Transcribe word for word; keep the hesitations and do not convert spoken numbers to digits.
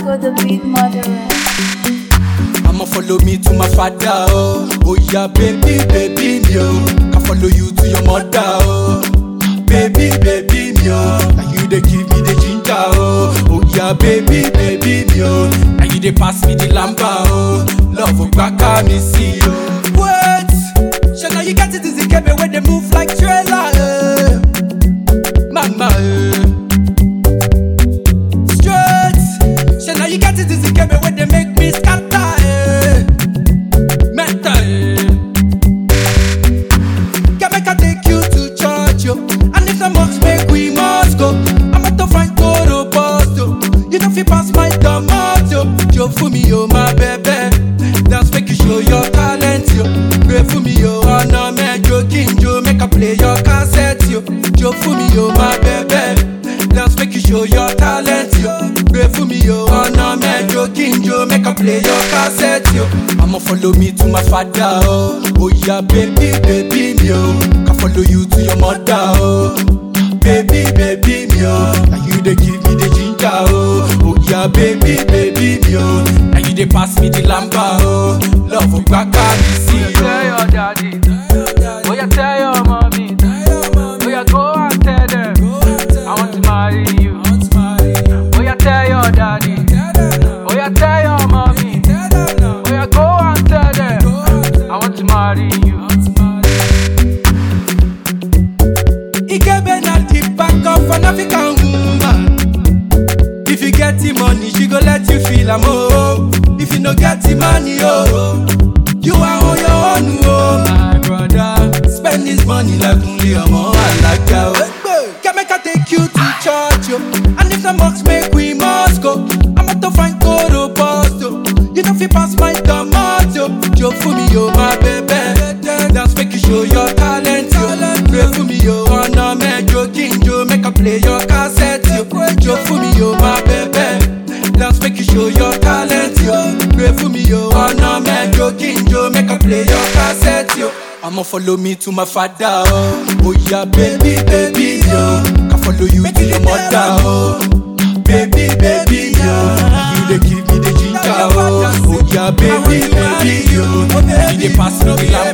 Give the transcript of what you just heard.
Drago, the big murderer. I'ma follow me to my father, oh. Oh yeah, baby, baby, me, oh. Can follow you to your mother, oh. Baby, baby, me, oh. Now you they give me the ginger, oh. Oh yeah, baby, baby, me, oh. Now you they pass me the lamba, oh. Love will back me see, oh. What? So now you got it easy, keep it when they move like trailer, eh. Mama, eh. Straight. So now you got it easy, keep it when they make me scatter, eh. Meta, eh. Can make I take you to church, yo. And if the must make we must go. I'm at the find Toro Posto. You know if you pass my tomato. Joe for me, oh my baby. Dance make you show your talent, yo. Pray for me, yo. Oh no, man, Joe King, Joe make I play your cassette, yo. Joe for me, oh my baby. Dance make you show your talent, yo. Pray for me, yo. Oh no, man, Joe King, Joe make I play your cassette, yo. I'ma follow me to my father, oh. Oh yeah, baby, baby, me, oh. Can follow you to your mother, oh. Baby, baby, me, oh. Now you they give me the ginger, oh. Oh yeah, baby, baby, me, oh. Now you they pass me the lamba, oh. Love will back me see, oh. Tell your daddy, oh yeah, tell your mommy, oh yeah, go and tell them, I want to marry you. Oh yeah, tell your daddy, oh yeah, tell your mommy, oh yeah, go and tell them, I want to marry you. Ikebe na the back of an African woman. If you get the money, she go let you feel am, oh. If you no get the money, oh, you are on your own, oh. My brother, spend this money like only a more like ya. Can make I take you to church, yo. And if the must make we must go. I'm at to find Toro Posto. You know if you pass my tomato. Joe for me, yo, my baby. Dance make you show your talent, yo. Pray for me, yo. Oh no, man, Joe King, Joe make I play your cassette, yo. Joe for me, yo, my baby. Dance make you show your talent, yo. Pray for me, yo. Oh no, man, Joe King, Joe make I play your cassette, yo. I'ma follow me to my father, oh. Oh yeah, baby, baby, yo. Can follow you to your mother, oh. Baby, baby, yo. You they give me the ginger, oh. Oh yeah, baby, baby, yo. You they pass me the